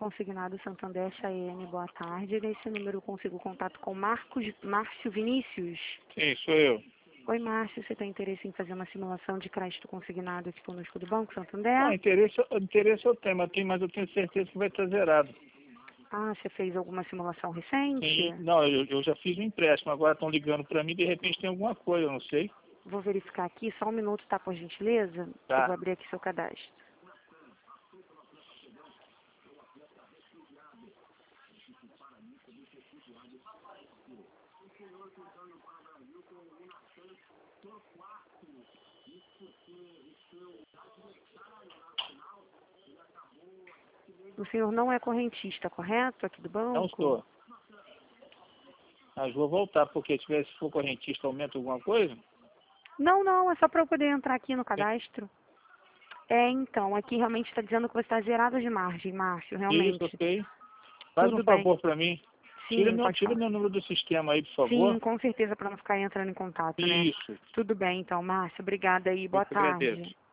consignado Santander Chayenne, boa tarde. Nesse número eu consigo contato com Márcio Vinícius. Sim, sou eu. Oi, Márcio, você tem interesse em fazer uma simulação de crédito consignado aqui conosco do Banco Santander? Ah, interesse eu tenho, mas eu tenho certeza que vai estar zerado. Ah, você fez alguma simulação recente? Sim, não, eu já fiz um empréstimo, agora estão ligando para mim, de repente tem alguma coisa, eu não sei. Vou verificar aqui, só um minuto, tá, por gentileza? Tá. Eu vou abrir aqui seu cadastro. O senhor não é correntista, correto? Aqui do banco? Não estou. Mas vou voltar, porque se for correntista, aumenta alguma coisa? Não, é só para eu poder entrar aqui no cadastro. Então, aqui realmente está dizendo que você está zerado de margem, Márcio, realmente. Isso, ok. Faz Tudo um bem. favor para mim. Sim, Tira meu número do sistema aí, por favor. Sim, com certeza, para não ficar entrando em contato, né? Isso. Tudo bem, então, Márcio, obrigada aí, Eu boa que tarde. agradeço.